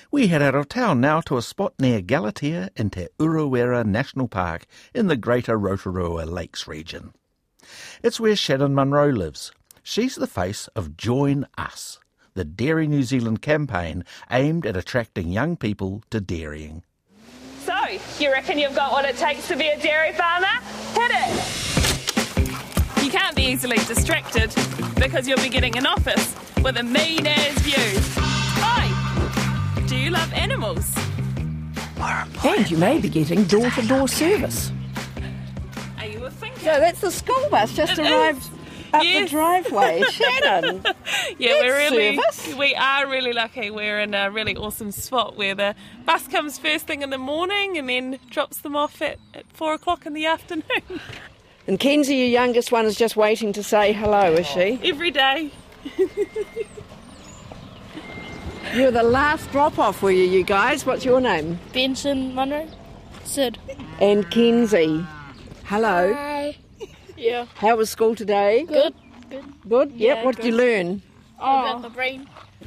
We head out of town now to a spot near Galatea in Te Urewera National Park in the Greater Rotorua Lakes region. It's where Shannon Munro lives. She's the face of Join Us, the Dairy New Zealand campaign aimed at attracting young people to dairying. So, you reckon you've got what it takes to be a dairy farmer? Hit it! You can't be easily distracted because you'll be getting an office with a mean-ass view. Oi! Do you love animals? And you may be getting door-to-door service. Are you a thinker? So that's the school bus just arrived up the driveway. Shannon. Yeah, service. we are really lucky. We're in a really awesome spot where the bus comes first thing in the morning and then drops them off at 4 o'clock in the afternoon. And Kenzie, your youngest one, is just waiting to say hello, is she? Every day. You were the last drop-off, were you guys? What's your name? Benson Munro. Sid. And Kenzie. Hello. Hi. Yeah. How was school today? Good. Good? Yeah, Yep. What did you learn? About the brain.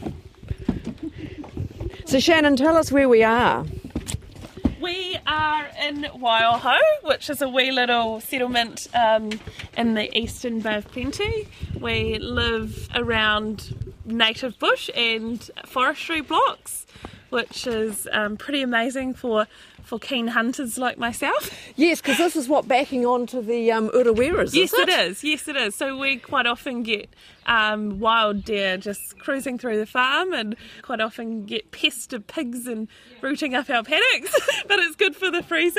So, Shannon, tell us where we are. We are in Waiaho, which is a wee little settlement in the eastern Bay of Plenty. We live around native bush and forestry blocks, which is pretty amazing for keen hunters like myself. Yes, because this is backing onto the Ureweras, Yes, is it? Yes, it is. So we quite often get wild deer just cruising through the farm, and quite often get pests of pigs and rooting up our paddocks. But it's good for the freezer.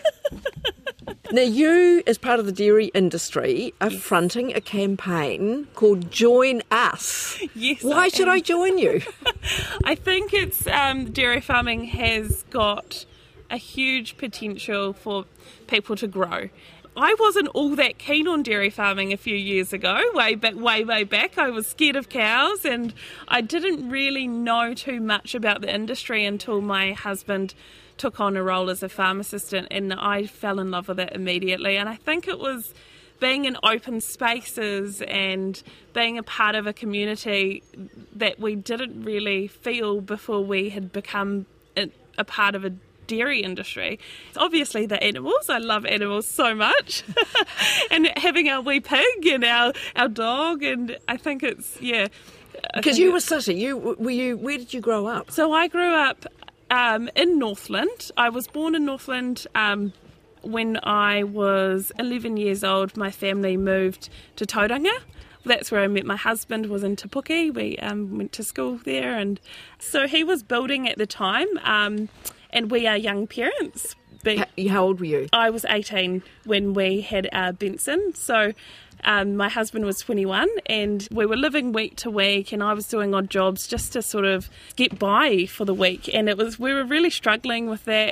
Now, you, as part of the dairy industry, are fronting a campaign called Join Us. Yes. Why should I join you? I think it's dairy farming has got a huge potential for people to grow. I wasn't all that keen on dairy farming a few years ago, way back. I was scared of cows, and I didn't really know too much about the industry until my husband took on a role as a farm assistant, and I fell in love with it immediately. And I think it was being in open spaces and being a part of a community that we didn't really feel before we had become a part of a dairy industry. It's obviously the animals. I love animals so much. And having our wee pig and our dog, and I think it's, Because you were city. Where did you grow up? So I grew up in Northland. I was born in Northland. When I was 11 years old, my family moved to Tauranga. That's where I met my husband, was in Te Puke. We went to school there, and so he was building at the time, and we are young parents. How old were you? I was 18 when we had Benson, so my husband was 21, and we were living week to week, and I was doing odd jobs just to sort of get by for the week, and we were really struggling with that,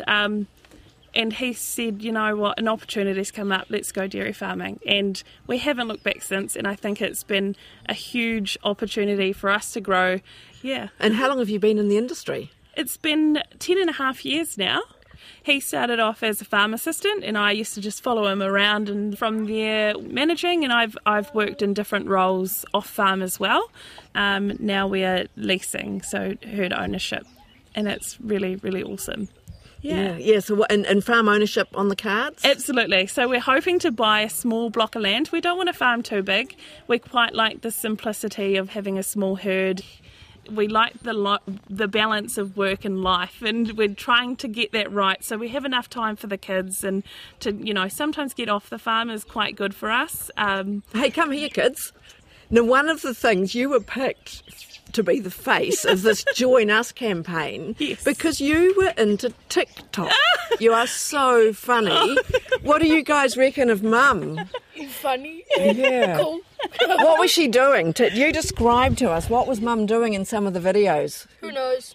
and he said, you know what, an opportunity's come up, let's go dairy farming. And we haven't looked back since, and I think it's been a huge opportunity for us to grow. Yeah. And how long have you been in the industry? It's been 10 and a half years now. He started off as a farm assistant, and I used to just follow him around, and from there managing, and I've worked in different roles off farm as well. Now we are leasing, so herd ownership, and it's really, really awesome. Yeah. So and farm ownership on the cards? Absolutely. So we're hoping to buy a small block of land. We don't want a farm too big. We quite like the simplicity of having a small herd. We like the balance of work and life, and we're trying to get that right. So we have enough time for the kids, and to sometimes get off the farm is quite good for us. Hey, come here, kids. Now, one of the things you were picked to be the face of this Join Us campaign, yes, because you were into TikTok. You are so funny. What do you guys reckon of Mum? Funny. Yeah. Cool. What was she doing? You describe to us, what was Mum doing in some of the videos? Who knows?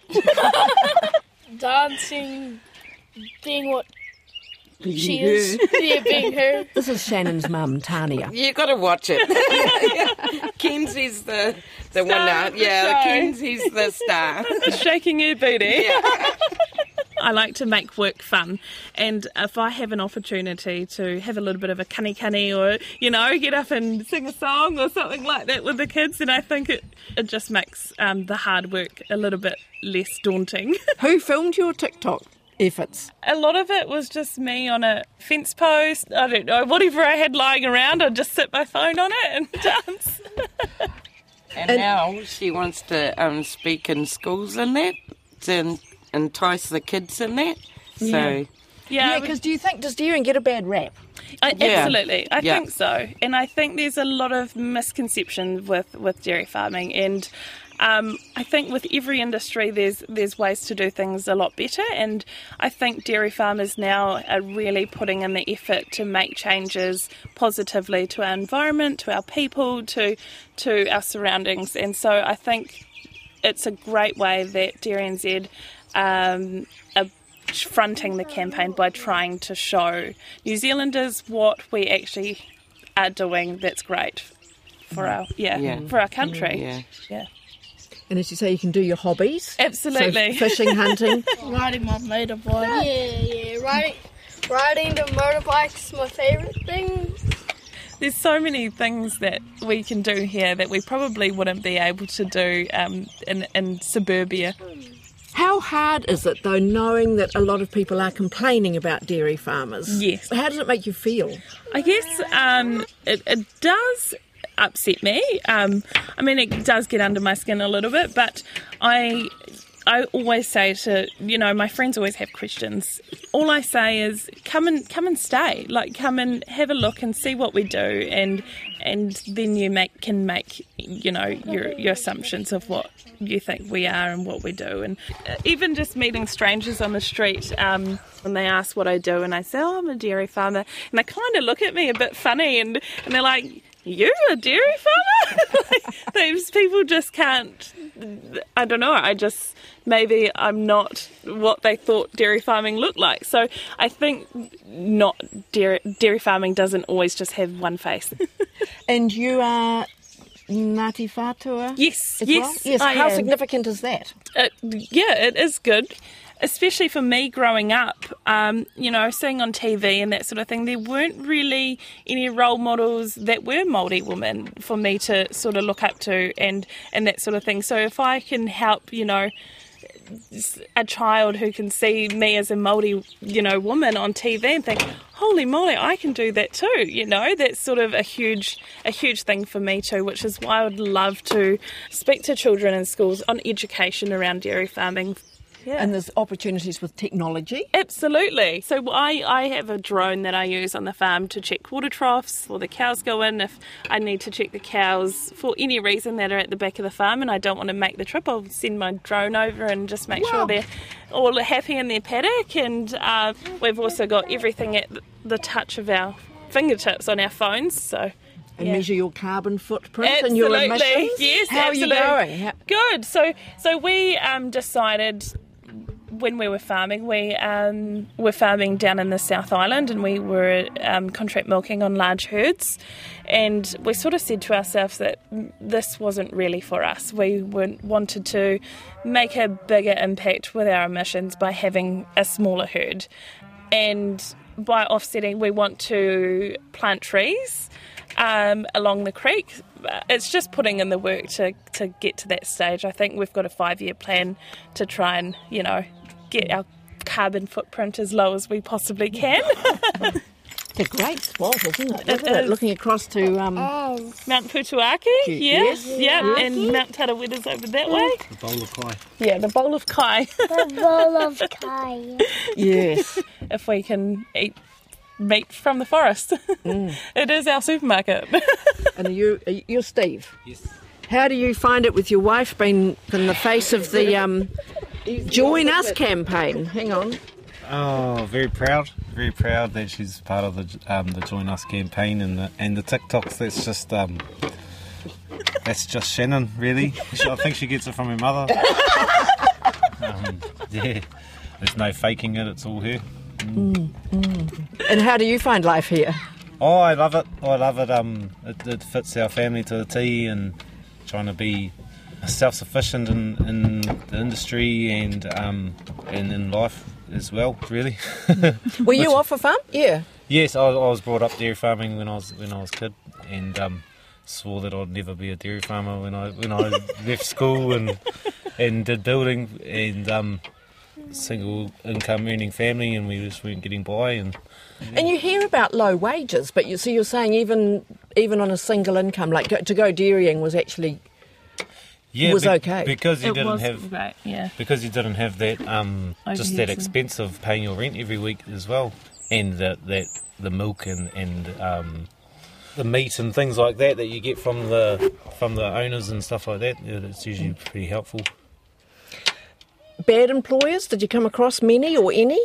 Dancing, being what she is. Yeah, being her. This is Shannon's mum, Tania. You got to watch it. Kenzie's the winner. Yeah, Kenzie's the star. Shaking her booty. Yeah. I like to make work fun, and if I have an opportunity to have a little bit of a kani or, get up and sing a song or something like that with the kids, then I think it just makes the hard work a little bit less daunting. Who filmed your TikTok efforts? A lot of it was just me on a fence post. I don't know, whatever I had lying around, I'd just sit my phone on it and dance. And now she wants to speak in schools and that, to entice the kids in that. So Yeah, because does dairying get a bad rap? Absolutely, I think so. And I think there's a lot of misconception with dairy farming, and I think with every industry there's ways to do things a lot better, and I think dairy farmers now are really putting in the effort to make changes positively to our environment, to our people, to our surroundings. And so I think it's a great way that Dairy NZ are fronting the campaign by trying to show New Zealanders what we actually are doing that's great for our for our country. Yeah. And as you say, you can do your hobbies. Absolutely. So fishing, hunting. Riding my motorbike. Yeah. Riding the motorbike's my favourite thing. There's so many things that we can do here that we probably wouldn't be able to do in suburbia. How hard is it, though, knowing that a lot of people are complaining about dairy farmers? Yes. How does it make you feel? I guess it does upset me. It does get under my skin a little bit, but I always say to, my friends always have questions. All I say is come and stay. Like, come and have a look and see what we do, and then you can make your assumptions of what you think we are and what we do. And even just meeting strangers on the street, when they ask what I do and I say, I'm a dairy farmer, and they kind of look at me a bit funny, and they're like, you're a dairy farmer? Those people just can't, I don't know, maybe I'm not what they thought dairy farming looked like. So I think dairy farming doesn't always just have one face. And you are Ngāti Whātua? Yes, Yes. How significant is that? It is good. Especially for me growing up, seeing on TV and that sort of thing, there weren't really any role models that were Māori women for me to sort of look up to and that sort of thing. So if I can help, a child who can see me as a Māori, woman on TV and think, holy moly, I can do that too, that's sort of a huge thing for me too, which is why I would love to speak to children in schools on education around dairy farming. Yeah. And there's opportunities with technology? Absolutely. So I have a drone that I use on the farm to check water troughs or the cows go in. If I need to check the cows for any reason that are at the back of the farm and I don't want to make the trip, I'll send my drone over and just make sure they're all happy in their paddock. And we've also got everything at the touch of our fingertips on our phones. So. And measure your carbon footprint absolutely. And your emissions? Yes, How absolutely. are you going? Good. So we decided when we were farming, we were farming down in the South Island, and we were contract milking on large herds, and we sort of said to ourselves that this wasn't really for us. We wanted to make a bigger impact with our emissions by having a smaller herd, and by offsetting we want to plant trees along the creek. It's just putting in the work to get to that stage. I think we've got a 5-year plan to try and, get our carbon footprint as low as we possibly can. It's a great spot, isn't it? Looking across to Mount Putuaki, yes. And Mount Tarawera's over that way. The bowl of kai. Yeah, the bowl of kai. The bowl of kai. Yes. If we can eat meat from the forest. It is our supermarket. And you're Steve? Yes. How do you find it with your wife being in the face of the Join Us campaign? Hang on. Oh, very proud that she's part of the Join Us campaign and the TikToks. That's just Shannon, really. I think she gets it from her mother. There's no faking it. It's all her. And how do you find life here? Oh, I love it. It fits our family to the T, and trying to be self-sufficient in the industry and in life as well, really. Were you off a farm? Yeah. Yes, I was brought up dairy farming when I was a kid, and swore that I'd never be a dairy farmer when I left school and did building and single income earning family, and we just weren't getting by. And you hear about low wages, but you're saying even on a single income, like to go dairying was actually okay because you didn't have that just that expense of paying your rent every week as well, and the milk and the meat and things like that you get from the owners and stuff like that. It's usually pretty helpful. Bad employers? Did you come across many or any?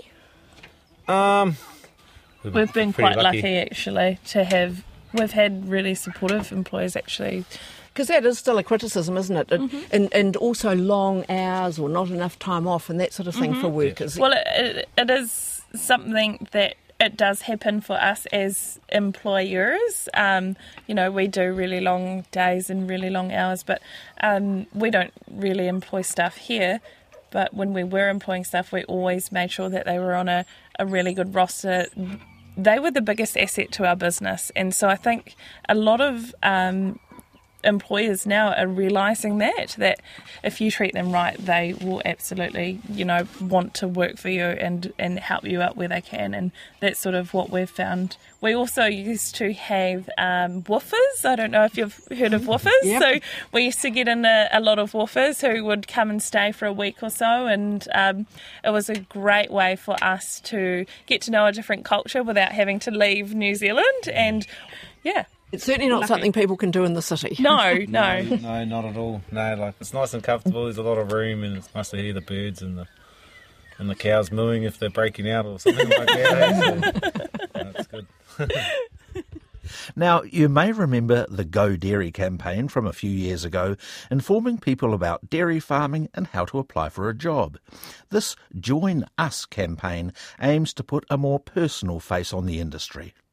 We've been quite lucky actually to have. We've had really supportive employers actually. Because that is still a criticism, isn't it? And also long hours or not enough time off and that sort of thing for workers. Well, it is something that it does happen for us as employers. We do really long days and really long hours, but we don't really employ staff here. But when we were employing staff, we always made sure that they were on a really good roster. They were the biggest asset to our business. And so I think a lot of employers now are realising that if you treat them right, they will absolutely, want to work for you and help you out where they can. And that's sort of what we've found. We also used to have woofers. I don't know if you've heard of woofers. Yep. So we used to get in a lot of woofers who would come and stay for a week or so. And it was a great way for us to get to know a different culture without having to leave New Zealand. And yeah. It's certainly not something people can do in the city. No. No, not at all. No, it's nice and comfortable. There's a lot of room, and it's nice to hear the birds and the cows mooing if they're breaking out or something like that. So, that's good. Now, you may remember the Go Dairy campaign from a few years ago, informing people about dairy farming and how to apply for a job. This Join Us campaign aims to put a more personal face on the industry.